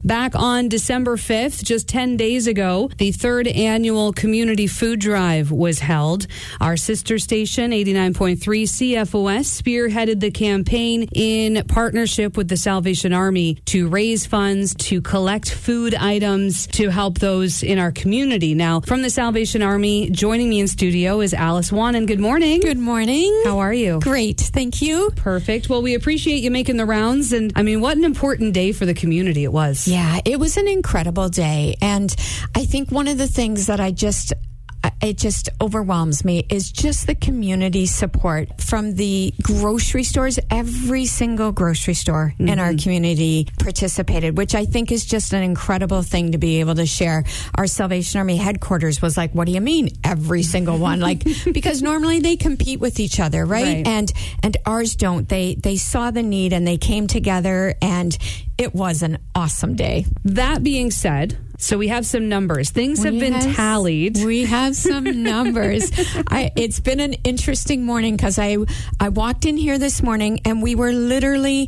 Back on December 5th, just 10 days ago, the third annual Community Food Drive was held. Our sister station, 89.3 CFOS, spearheaded the campaign in partnership with the Salvation Army to raise funds, to collect food items, to help those in our community. Now, from the Salvation Army, joining me in studio is Alice Wanan. Good morning. Good morning. How are you? Great. Thank you. Perfect. Well, we appreciate you making the rounds. And I mean, what an important day for the community it was. Yeah, it was an incredible day. And I think one of the things that it just overwhelms me is just the community support from the grocery stores. Every single grocery store in our community participated, which I think is just an incredible thing to be able to share. Our Salvation Army headquarters was like, what do you mean every single one? Like, because normally they compete with each other, right? And ours don't. They saw the need and they came together, and it was an awesome day. That being said, so we have some numbers. Things have been tallied. We have some numbers. It's been an interesting morning because I walked in here this morning and we were literally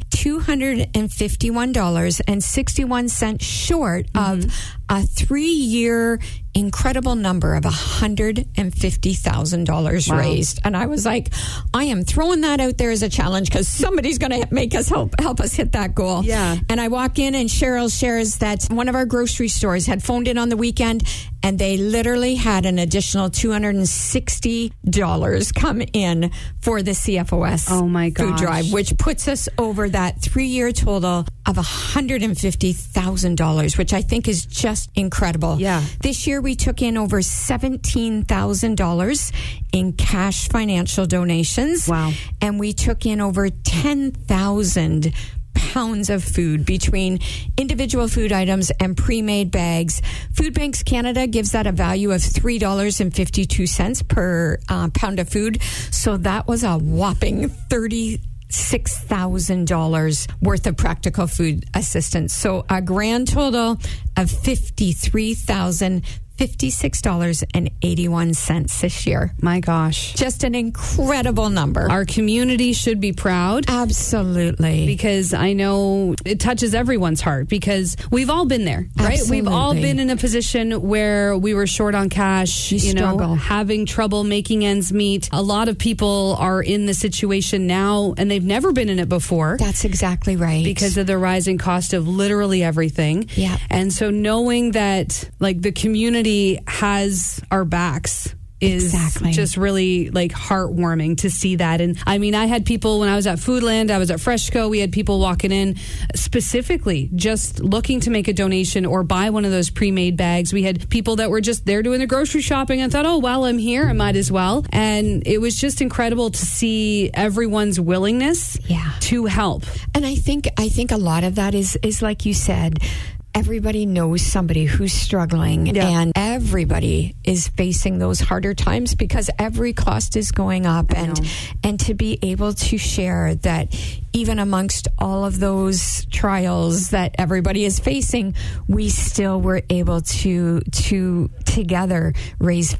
$251.61 short of a 3-year incredible number of $150,000 raised. And I was like, I am throwing that out there as a challenge because somebody's going to make us help us hit that goal. Yeah. And I walk in and Cheryl shares that one of our grocery stores had phoned in on the weekend and they literally had an additional $260 come in for the CFOS food drive, which puts us over that 3-year total of $150,000, which I think is just incredible. Yeah. This year we took in over $17,000 in cash financial donations. Wow. And we took in over 10,000 pounds of food between individual food items and pre-made bags. Food Banks Canada gives that a value of $3.52 per pound of food. So that was a whopping $36,000 worth of practical food assistance. So a grand total of $56.81 this year. My gosh. Just an incredible number. Our community should be proud. Absolutely. Because I know it touches everyone's heart because we've all been there, right? Absolutely. We've all been in a position where we were short on cash, having trouble making ends meet. A lot of people are in the situation now and they've never been in it before. That's exactly right. Because of the rising cost of literally everything. Yeah. And so knowing that like the community has our backs is just really like heartwarming to see that. And I mean, I had people when I was at Foodland, I was at Freshco, we had people walking in specifically just looking to make a donation or buy one of those pre-made bags. We had people that were just there doing their grocery shopping and thought, oh, well, I'm here, I might as well. And it was just incredible to see everyone's willingness to help. And I think a lot of that is like you said, everybody knows somebody who's struggling and everybody is facing those harder times because every cost is going up and to be able to share that even amongst all of those trials that everybody is facing, we still were able to together raise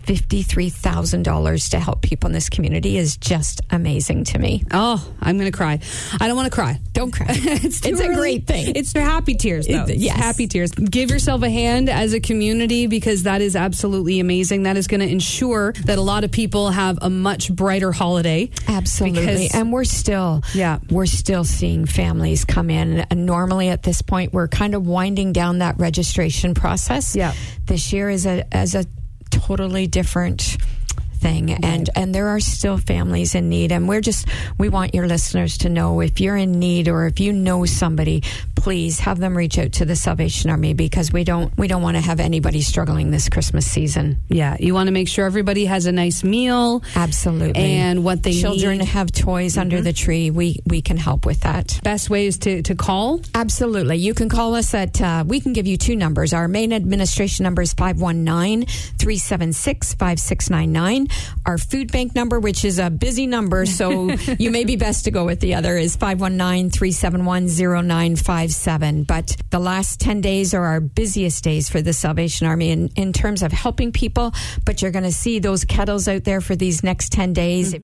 $53,000 to help people in this community is just amazing to me. Oh, I'm going to cry. I don't want to cry. Don't cry. It's a great thing. It's happy tears, though. Yes. Happy tears. Give yourself a hand as a community because that is absolutely amazing. That is going to ensure that a lot of people have a much brighter holiday. Absolutely. And we're still seeing families come in. And normally at this point, we're kind of winding down that registration process. Yeah. This year is a totally different thing, and there are still families in need, and we want your listeners to know if you're in need or if you know somebody, please have them reach out to the Salvation Army because we don't want to have anybody struggling this Christmas season. Yeah, you want to make sure everybody has a nice meal. Absolutely. And what they children need. have toys under the tree. We can help with that. Best way is to call? Absolutely. You can call us at we can give you two numbers. Our main administration number is 519-376-5699. Our food bank number, which is a busy number, so you may be best to go with the other, is 519-371-0957. But the last 10 days are our busiest days for the Salvation Army in terms of helping people. But you're going to see those kettles out there for these next 10 days.